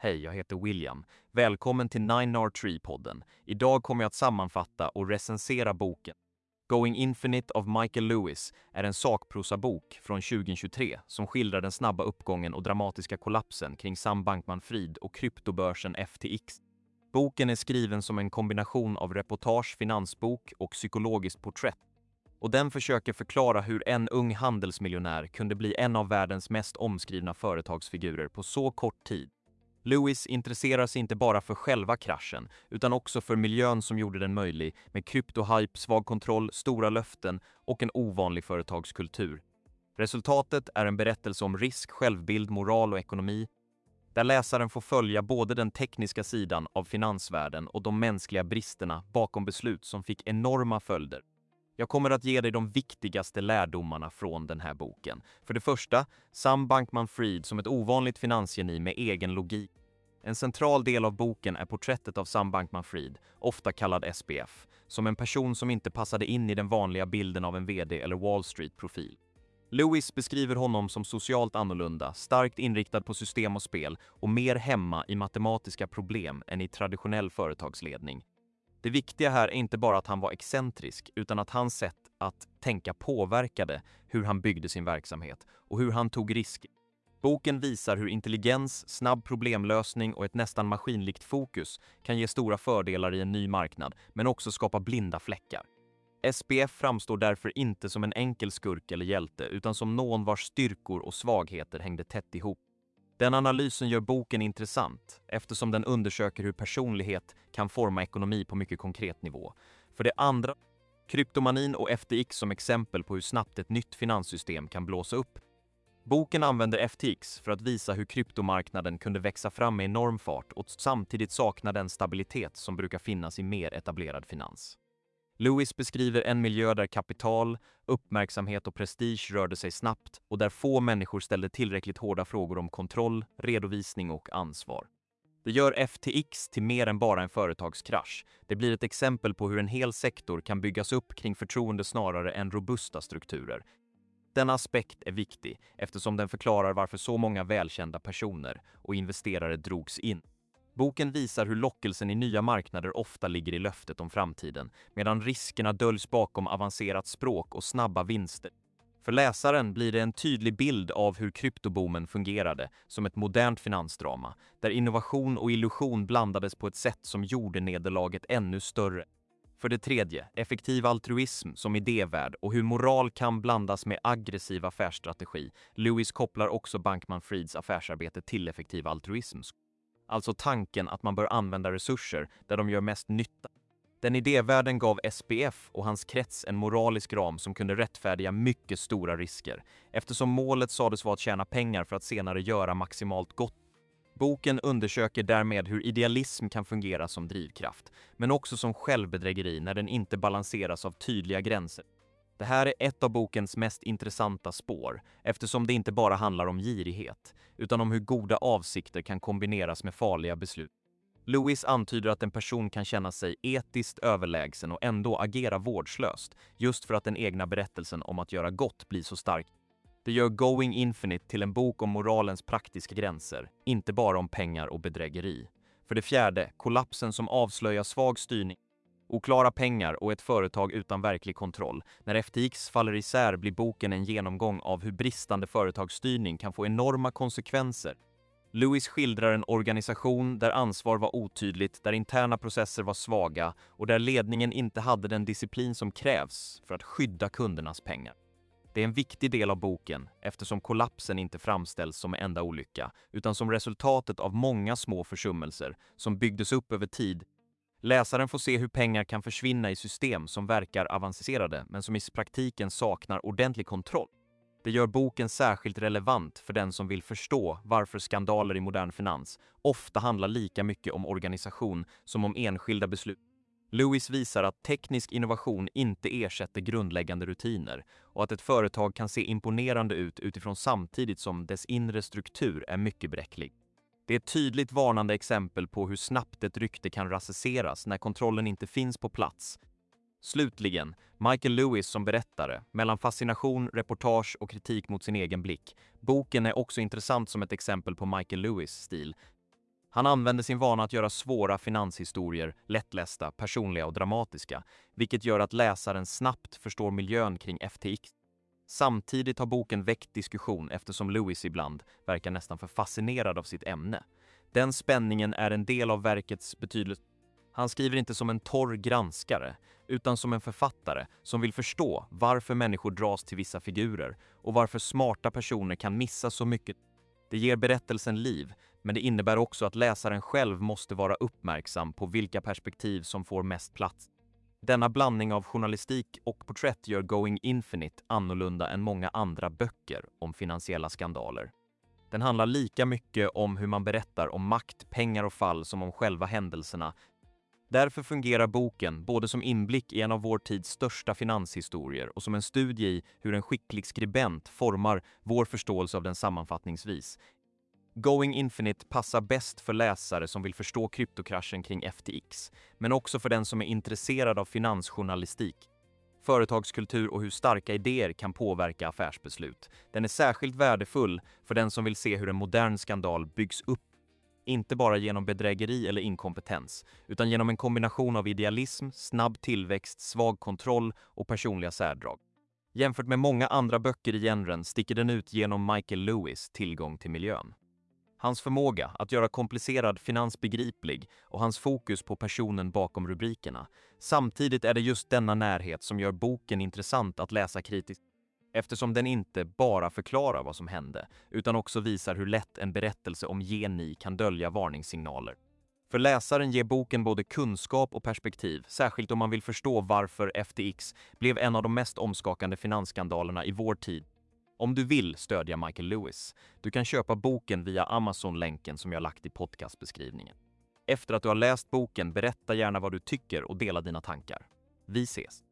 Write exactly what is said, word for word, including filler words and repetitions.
Hej, jag heter William. Välkommen till Nine R Tree-podden. Idag kommer jag att sammanfatta och recensera boken. Going Infinite of Michael Lewis är en sakprosabok från tjugohundratjugotre som skildrar den snabba uppgången och dramatiska kollapsen kring Sam Bankman-Fried och kryptobörsen F T X. Boken är skriven som en kombination av reportage, finansbok och psykologiskt porträtt. Och den försöker förklara hur en ung handelsmiljonär kunde bli en av världens mest omskrivna företagsfigurer på så kort tid. Lewis intresserar sig inte bara för själva kraschen, utan också för miljön som gjorde den möjlig, med kryptohype, svag kontroll, stora löften och en ovanlig företagskultur. Resultatet är en berättelse om risk, självbild, moral och ekonomi, där läsaren får följa både den tekniska sidan av finansvärlden och de mänskliga bristerna bakom beslut som fick enorma följder. Jag kommer att ge dig de viktigaste lärdomarna från den här boken. För det första, Sam Bankman-Fried som ett ovanligt finansgeni med egen logik. En central del av boken är porträttet av Sam Bankman-Fried, ofta kallad S B F, som en person som inte passade in i den vanliga bilden av en vd eller Wall Street-profil. Lewis beskriver honom som socialt annorlunda, starkt inriktad på system och spel och mer hemma i matematiska problem än i traditionell företagsledning. Det viktiga här är inte bara att han var excentrisk, utan att hans sätt att tänka påverkade hur han byggde sin verksamhet och hur han tog risker. Boken visar hur intelligens, snabb problemlösning och ett nästan maskinlikt fokus kan ge stora fördelar i en ny marknad, men också skapa blinda fläckar. S B F framstår därför inte som en enkel skurk eller hjälte, utan som någon vars styrkor och svagheter hängde tätt ihop. Den analysen gör boken intressant, eftersom den undersöker hur personlighet kan forma ekonomi på mycket konkret nivå. För det andra, kryptomanin och F T X som exempel på hur snabbt ett nytt finanssystem kan blåsa upp. Boken använder F T X för att visa hur kryptomarknaden kunde växa fram med enorm fart och samtidigt sakna den stabilitet som brukar finnas i mer etablerad finans. Lewis beskriver en miljö där kapital, uppmärksamhet och prestige rörde sig snabbt och där få människor ställde tillräckligt hårda frågor om kontroll, redovisning och ansvar. Det gör F T X till mer än bara en företagskrasch. Det blir ett exempel på hur en hel sektor kan byggas upp kring förtroende snarare än robusta strukturer. Denna aspekt är viktig eftersom den förklarar varför så många välkända personer och investerare drogs in. Boken visar hur lockelsen i nya marknader ofta ligger i löftet om framtiden, medan riskerna döljs bakom avancerat språk och snabba vinster. För läsaren blir det en tydlig bild av hur kryptoboomen fungerade som ett modernt finansdrama, där innovation och illusion blandades på ett sätt som gjorde nederlaget ännu större. För det tredje, effektiv altruism som idévärld och hur moral kan blandas med aggressiv affärsstrategi. Lewis kopplar också Bankman-Frieds affärsarbete till effektiv altruism. Alltså tanken att man bör använda resurser där de gör mest nytta. Den idévärlden gav S B F och hans krets en moralisk ram som kunde rättfärdiga mycket stora risker, eftersom målet sades vara att tjäna pengar för att senare göra maximalt gott. Boken undersöker därmed hur idealism kan fungera som drivkraft, men också som självbedrägeri när den inte balanseras av tydliga gränser. Det här är ett av bokens mest intressanta spår, eftersom det inte bara handlar om girighet, utan om hur goda avsikter kan kombineras med farliga beslut. Lewis antyder att en person kan känna sig etiskt överlägsen och ändå agera vårdslöst, just för att den egna berättelsen om att göra gott blir så stark. Det gör Going Infinite till en bok om moralens praktiska gränser, inte bara om pengar och bedrägeri. För det fjärde, kollapsen som avslöjar svag styrning. Oklara pengar och ett företag utan verklig kontroll. När F T X faller isär blir boken en genomgång av hur bristande företagsstyrning kan få enorma konsekvenser. Lewis skildrar en organisation där ansvar var otydligt, där interna processer var svaga och där ledningen inte hade den disciplin som krävs för att skydda kundernas pengar. Det är en viktig del av boken eftersom kollapsen inte framställs som en enda olycka, utan som resultatet av många små försummelser som byggdes upp över tid. Läsaren får se hur pengar kan försvinna i system som verkar avancerade men som i praktiken saknar ordentlig kontroll. Det gör boken särskilt relevant för den som vill förstå varför skandaler i modern finans ofta handlar lika mycket om organisation som om enskilda beslut. Lewis visar att teknisk innovation inte ersätter grundläggande rutiner och att ett företag kan se imponerande ut utifrån samtidigt som dess inre struktur är mycket bräcklig. Det är ett tydligt varnande exempel på hur snabbt ett rykte kan raseras när kontrollen inte finns på plats. Slutligen, Michael Lewis som berättare, mellan fascination, reportage och kritik mot sin egen blick. Boken är också intressant som ett exempel på Michael Lewis stil. Han använder sin vana att göra svåra finanshistorier lättlästa, personliga och dramatiska, vilket gör att läsaren snabbt förstår miljön kring F T X. Samtidigt har boken väckt diskussion eftersom Lewis ibland verkar nästan för fascinerad av sitt ämne. Den spänningen är en del av verkets betydelse. Han skriver inte som en torr granskare, utan som en författare som vill förstå varför människor dras till vissa figurer och varför smarta personer kan missa så mycket. Det ger berättelsen liv, men det innebär också att läsaren själv måste vara uppmärksam på vilka perspektiv som får mest plats. Denna blandning av journalistik och porträtt gör Going Infinite annorlunda än många andra böcker om finansiella skandaler. Den handlar lika mycket om hur man berättar om makt, pengar och fall som om själva händelserna. Därför fungerar boken både som inblick i en av vår tids största finanshistorier och som en studie i hur en skicklig skribent formar vår förståelse av den sammanfattningsvis. Going Infinite passar bäst för läsare som vill förstå kryptokraschen kring F T X, men också för den som är intresserad av finansjournalistik, företagskultur och hur starka idéer kan påverka affärsbeslut. Den är särskilt värdefull för den som vill se hur en modern skandal byggs upp, inte bara genom bedrägeri eller inkompetens, utan genom en kombination av idealism, snabb tillväxt, svag kontroll och personliga särdrag. Jämfört med många andra böcker i genren sticker den ut genom Michael Lewis tillgång till miljön. Hans förmåga att göra komplicerad finans begriplig och hans fokus på personen bakom rubrikerna. Samtidigt är det just denna närhet som gör boken intressant att läsa kritiskt, eftersom den inte bara förklarar vad som hände, utan också visar hur lätt en berättelse om geni kan dölja varningssignaler. För läsaren ger boken både kunskap och perspektiv, särskilt om man vill förstå varför F T X blev en av de mest omskakande finansskandalerna i vår tid. Om du vill stödja Michael Lewis, du kan köpa boken via Amazon-länken som jag lagt i podcastbeskrivningen. Efter att du har läst boken, berätta gärna vad du tycker och dela dina tankar. Vi ses!